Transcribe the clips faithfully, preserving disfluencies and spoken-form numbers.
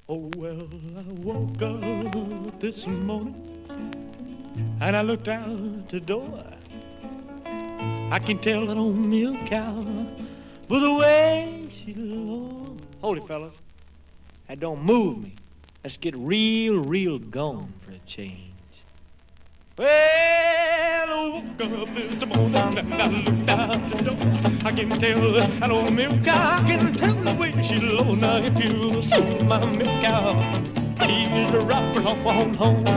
Oh, well, I woke up this morning and I looked out the door. I can tell that old milk cow with the way she looks. Hold it, fellas. That don't move me. Let's get real, real gone for a change. Well, I woke up this morning and I looked out the door. I can tell that old milk cow. I can tell the way she low. Now if you saw my milk cow, please drop her off on home.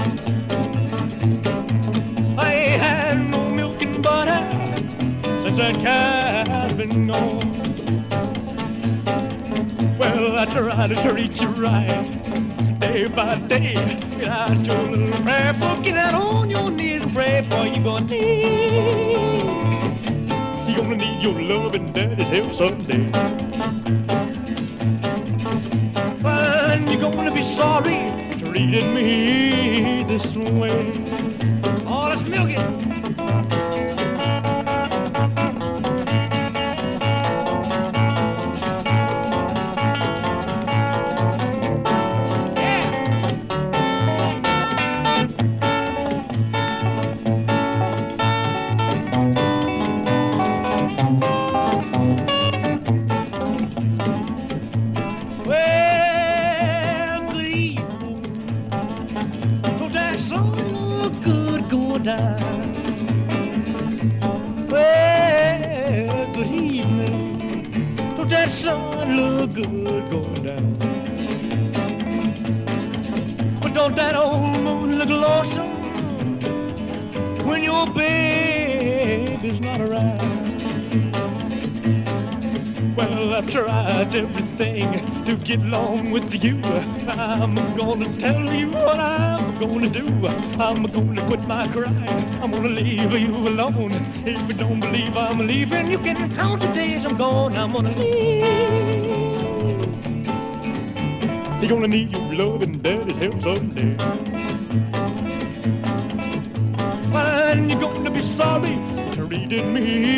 I ain't had no milk and butter since that cow's been gone. Well, I try to treat you right day by day. I do a little prayer book, get out on your knees and pray, boy, you're gonna need, you're gonna need your love and daddy's help someday. And you're gonna be sorry treating me this way. Oh, let's milk it. Well, good evening. Don't that sun look good going down? But don't that old moon look lonesome when your baby's not around? Well, I've tried everything to get along with you. I'm gonna tell you what I'm gonna do. I'm gonna quit my crying. I'm gonna leave you alone. If you don't believe I'm leaving, you can count the days I'm gone. I'm gonna leave. You're gonna need your love and daddy's help someday. And you're gonna be sorry treating me